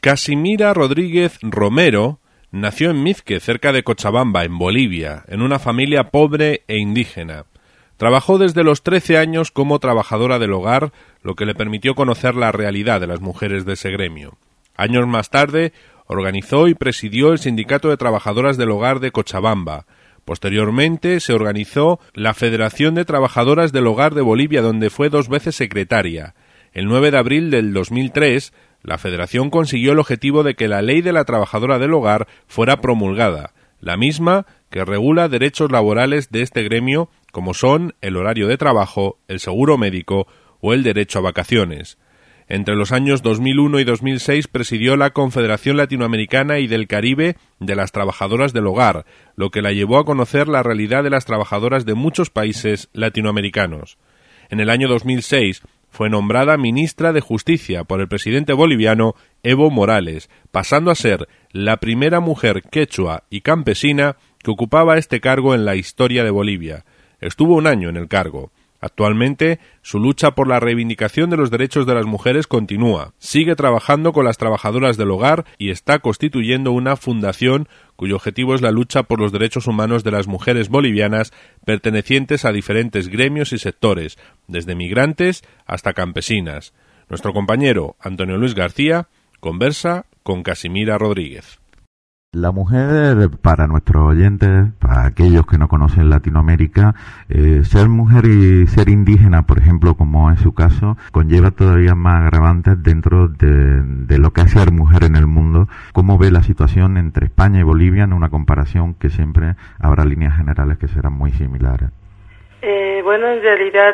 Casimira Rodríguez Romero nació en Mizque, cerca de Cochabamba, en Bolivia, en una familia pobre e indígena. Trabajó desde los 13 años como trabajadora del hogar, lo que le permitió conocer la realidad de las mujeres de ese gremio. Años más tarde, organizó y presidió el Sindicato de Trabajadoras del Hogar de Cochabamba. Posteriormente, se organizó la Federación de Trabajadoras del Hogar de Bolivia, donde fue 2 veces secretaria. El 9 de abril del 2003, la Federación consiguió el objetivo de que la Ley de la Trabajadora del Hogar fuera promulgada, la misma que regula derechos laborales de este gremio, como son el horario de trabajo, el seguro médico o el derecho a vacaciones. Entre los años 2001 y 2006 presidió la Confederación Latinoamericana y del Caribe de las Trabajadoras del Hogar, lo que la llevó a conocer la realidad de las trabajadoras de muchos países latinoamericanos. En el año 2006 fue nombrada ministra de Justicia por el presidente boliviano Evo Morales, pasando a ser la primera mujer quechua y campesina que ocupaba este cargo en la historia de Bolivia. Estuvo 1 año en el cargo. Actualmente, su lucha por la reivindicación de los derechos de las mujeres continúa. Sigue trabajando con las trabajadoras del hogar y está constituyendo una fundación cuyo objetivo es la lucha por los derechos humanos de las mujeres bolivianas pertenecientes a diferentes gremios y sectores, desde migrantes hasta campesinas. Nuestro compañero Antonio Luis García conversa con Casimira Rodríguez. La mujer, para nuestros oyentes, para aquellos que no conocen Latinoamérica, ser mujer y ser indígena, por ejemplo, como en su caso, conlleva todavía más agravantes dentro de lo que es ser mujer en el mundo. ¿Cómo ve la situación entre España y Bolivia en una comparación que siempre habrá líneas generales que serán muy similares? Bueno, en realidad,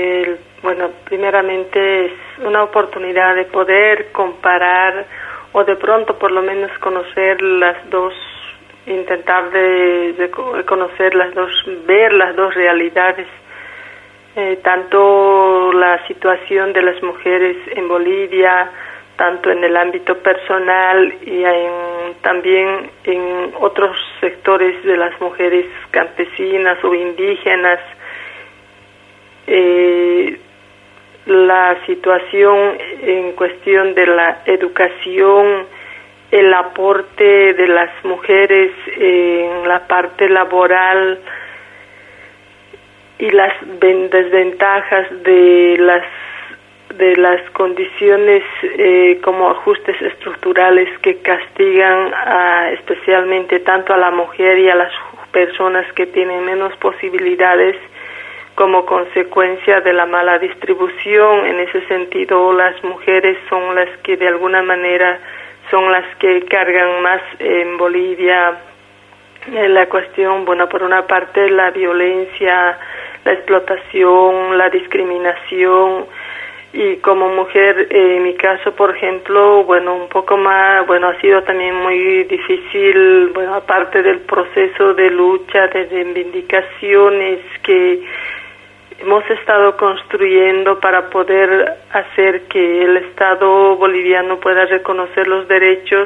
primeramente es una oportunidad de poder comparar o de pronto por lo menos conocer las dos, intentar de conocer las dos, ver las dos realidades, tanto la situación de las mujeres en Bolivia, tanto en el ámbito personal y también en otros sectores de las mujeres campesinas o indígenas. La situación en cuestión de la educación, el aporte de las mujeres en la parte laboral y las desventajas de las condiciones como ajustes estructurales que castigan especialmente tanto a la mujer y a las personas que tienen menos posibilidades, como consecuencia de la mala distribución. En ese sentido, las mujeres son las que de alguna manera son las que cargan más en Bolivia la cuestión, por una parte la violencia, la explotación, la discriminación, y como mujer, en mi caso, por ejemplo, un poco más, ha sido también muy difícil, aparte del proceso de lucha, de reivindicaciones que hemos estado construyendo para poder hacer que el Estado boliviano pueda reconocer los derechos.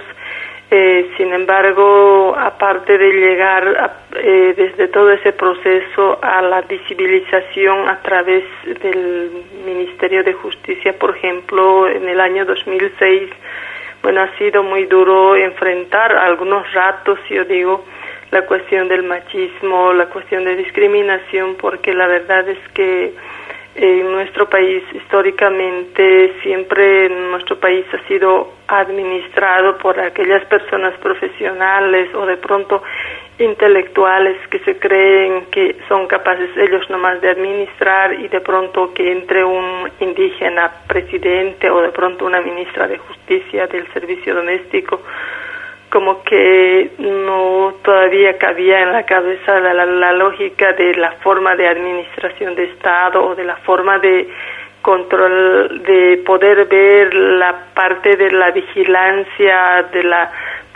Sin embargo, aparte de llegar desde todo ese proceso a la visibilización a través del Ministerio de Justicia, por ejemplo, en el año 2006, ha sido muy duro enfrentar algunos ratos, yo digo, la cuestión del machismo, la cuestión de discriminación, porque la verdad es que en nuestro país, históricamente, siempre nuestro país ha sido administrado por aquellas personas profesionales o de pronto intelectuales que se creen que son capaces ellos nomás de administrar, y de pronto que entre un indígena presidente o de pronto una ministra de Justicia del Servicio Doméstico, como que no todavía cabía en la cabeza la lógica de la forma de administración de Estado o de la forma de control, de poder ver la parte de la vigilancia de la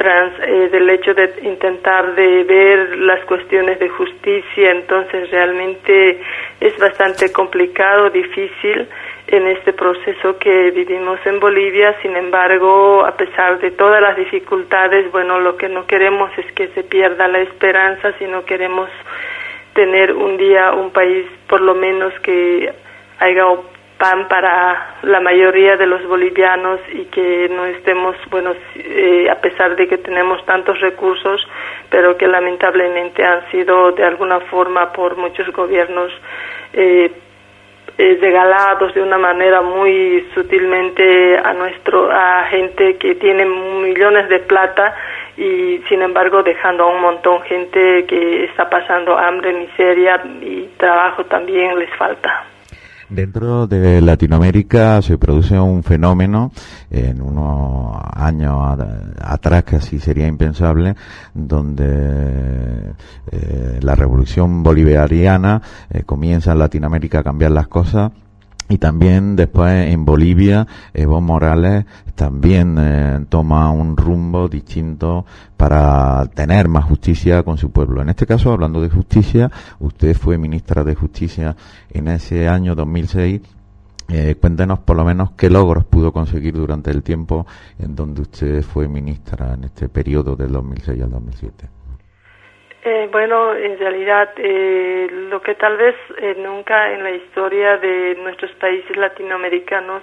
del hecho de intentar de ver las cuestiones de justicia. Entonces realmente es bastante complicado, difícil en este proceso que vivimos en Bolivia. Sin embargo, a pesar de todas las dificultades, lo que no queremos es que se pierda la esperanza, sino queremos tener un día un país por lo menos que haya pan para la mayoría de los bolivianos y que no estemos, a pesar de que tenemos tantos recursos, pero que lamentablemente han sido de alguna forma por muchos gobiernos regalados de una manera muy sutilmente a gente que tiene millones de plata y sin embargo dejando a un montón gente que está pasando hambre, miseria y trabajo también les falta. Dentro de Latinoamérica se produce un fenómeno en unos años atrás que así sería impensable, donde la revolución bolivariana comienza en Latinoamérica a cambiar las cosas. Y también después en Bolivia, Evo Morales también toma un rumbo distinto para tener más justicia con su pueblo. En este caso, hablando de justicia, usted fue ministra de Justicia en ese año 2006. Cuéntenos por lo menos qué logros pudo conseguir durante el tiempo en donde usted fue ministra en este periodo del 2006 al 2007. En realidad, lo que tal vez nunca en la historia de nuestros países latinoamericanos,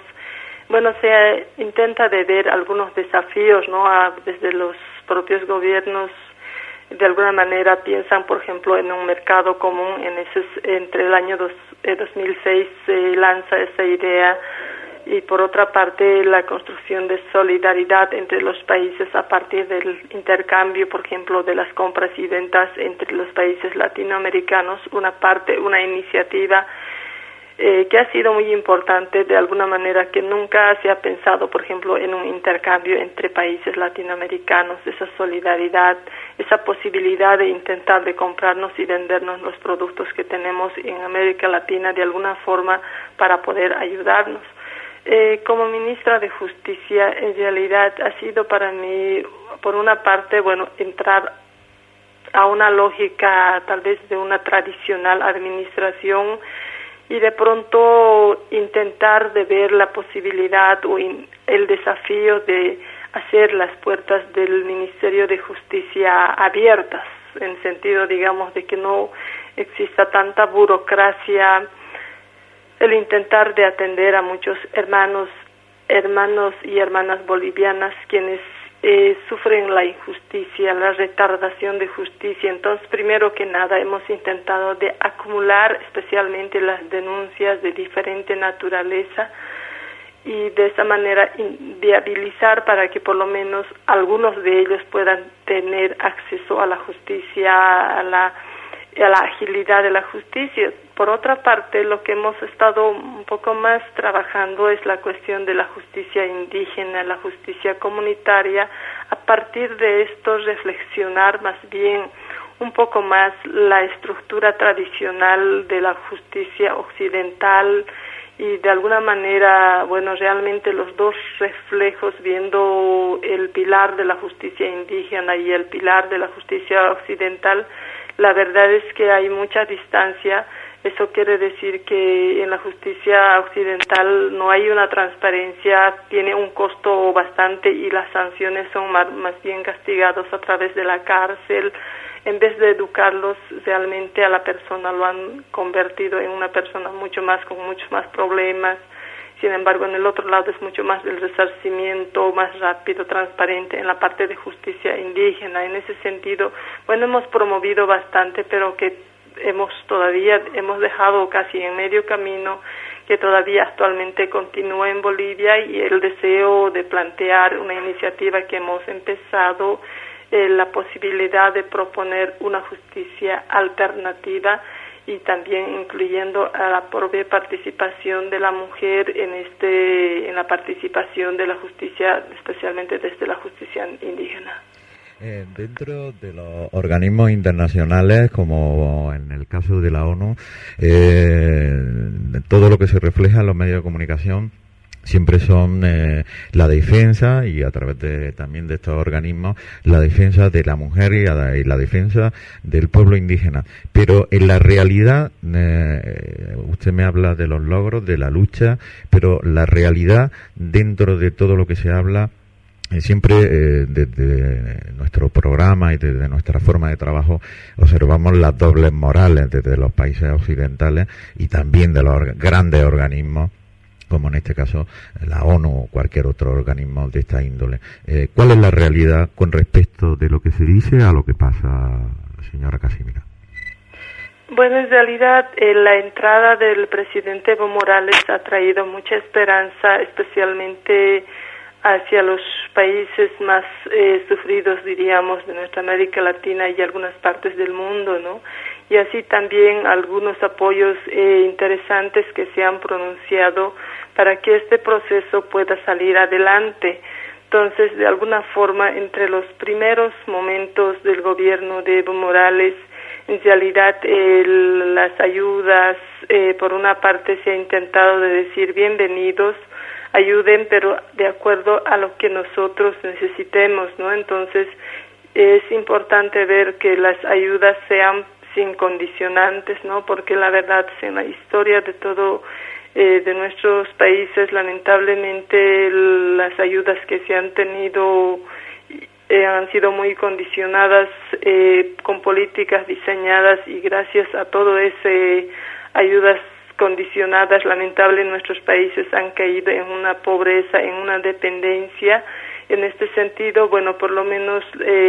se intenta de ver algunos desafíos, ¿no? Desde los propios gobiernos, de alguna manera piensan, por ejemplo, en un mercado común. Entre el año 2006 se lanza esa idea. Y por otra parte, la construcción de solidaridad entre los países a partir del intercambio, por ejemplo, de las compras y ventas entre los países latinoamericanos, una iniciativa que ha sido muy importante de alguna manera, que nunca se ha pensado, por ejemplo, en un intercambio entre países latinoamericanos, esa solidaridad, esa posibilidad de intentar de comprarnos y vendernos los productos que tenemos en América Latina de alguna forma para poder ayudarnos. Como ministra de Justicia, en realidad ha sido para mí, por una parte, entrar a una lógica tal vez de una tradicional administración y de pronto intentar de ver la posibilidad o el desafío de hacer las puertas del Ministerio de Justicia abiertas, en sentido, digamos, de que no exista tanta burocracia, el intentar de atender a muchos hermanos y hermanas bolivianas quienes sufren la injusticia, la retardación de justicia. Entonces, primero que nada, hemos intentado de acumular especialmente las denuncias de diferente naturaleza y de esa manera viabilizar para que por lo menos algunos de ellos puedan tener acceso a la justicia, a la agilidad de la justicia. Por otra parte, lo que hemos estado un poco más trabajando es la cuestión de la justicia indígena, la justicia comunitaria. A partir de esto, reflexionar más bien un poco más la estructura tradicional de la justicia occidental y de alguna manera, realmente los dos reflejos, viendo el pilar de la justicia indígena y el pilar de la justicia occidental, la verdad es que hay mucha distancia. Eso quiere decir que en la justicia occidental no hay una transparencia, tiene un costo bastante y las sanciones son más bien castigados a través de la cárcel. En vez de educarlos realmente a la persona, lo han convertido en una persona con muchos más problemas. Sin embargo, en el otro lado es mucho más el resarcimiento, más rápido, transparente en la parte de justicia indígena. En ese sentido, hemos promovido bastante, pero que hemos dejado casi en medio camino, que todavía actualmente continúa en Bolivia, y el deseo de plantear una iniciativa que hemos empezado, la posibilidad de proponer una justicia alternativa y también incluyendo a la propia participación de la mujer en la participación de la justicia, especialmente desde la justicia indígena. Dentro de los organismos internacionales, como en el caso de la ONU, todo lo que se refleja en los medios de comunicación siempre son la defensa, y a través también de estos organismos, la defensa de la mujer y la defensa del pueblo indígena. Pero en la realidad, usted me habla de los logros, de la lucha, pero la realidad, dentro de todo lo que se habla, siempre desde nuestro programa y desde nuestra forma de trabajo observamos las dobles morales desde los países occidentales y también de los grandes organismos como en este caso la ONU o cualquier otro organismo de esta índole. ¿Cuál es la realidad con respecto de lo que se dice a lo que pasa, señora Casimira? Bueno, en realidad la entrada del presidente Evo Morales ha traído mucha esperanza, especialmente hacia los países más sufridos, diríamos, de nuestra América Latina y algunas partes del mundo, ¿no? Y así también algunos apoyos interesantes que se han pronunciado para que este proceso pueda salir adelante. Entonces, de alguna forma, entre los primeros momentos del gobierno de Evo Morales, en realidad las ayudas, por una parte se ha intentado de decir bienvenidos, ayuden, pero de acuerdo a lo que nosotros necesitemos, ¿no? Entonces, es importante ver que las ayudas sean sin condicionantes, ¿no? Porque la verdad, en la historia de todo, de nuestros países, lamentablemente, las ayudas que se han tenido han sido muy condicionadas con políticas diseñadas, y gracias a todo ese ayudas condicionadas, lamentablemente nuestros países han caído en una pobreza, en una dependencia. En este sentido, bueno, por lo menos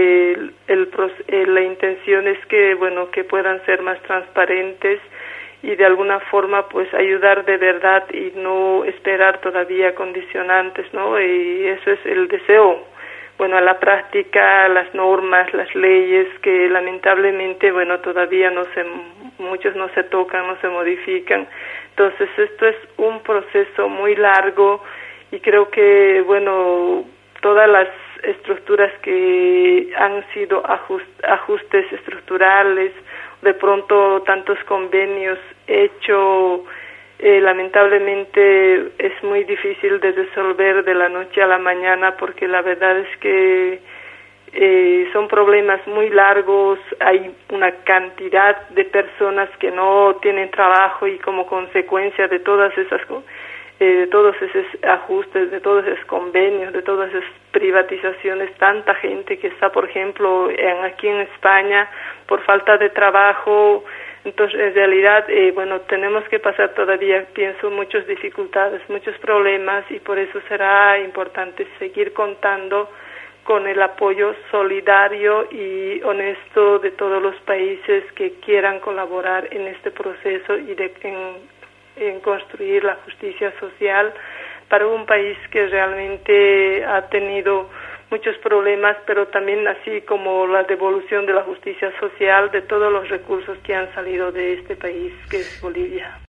la intención es que, bueno, que puedan ser más transparentes y de alguna forma pues ayudar de verdad y no esperar todavía condicionantes, ¿no? Y eso es el deseo. Bueno, a la práctica, las normas, las leyes que lamentablemente, bueno, todavía muchos no se tocan, no se modifican. Entonces, esto es un proceso muy largo y creo que, bueno, todas las estructuras que han sido ajustes estructurales, de pronto tantos convenios hechos, lamentablemente es muy difícil de resolver de la noche a la mañana, porque la verdad es que son problemas muy largos, hay una cantidad de personas que no tienen trabajo y como consecuencia de todas esas de todos esos ajustes, de todos esos convenios, de todas esas privatizaciones, tanta gente que está, por ejemplo, aquí en España por falta de trabajo. Entonces, en realidad, bueno, tenemos que pasar todavía, pienso, muchas dificultades, muchos problemas, y por eso será importante seguir contando con el apoyo solidario y honesto de todos los países que quieran colaborar en este proceso y en construir la justicia social para un país que realmente ha tenido muchos problemas, pero también así como la devolución de la justicia social de todos los recursos que han salido de este país, que es Bolivia.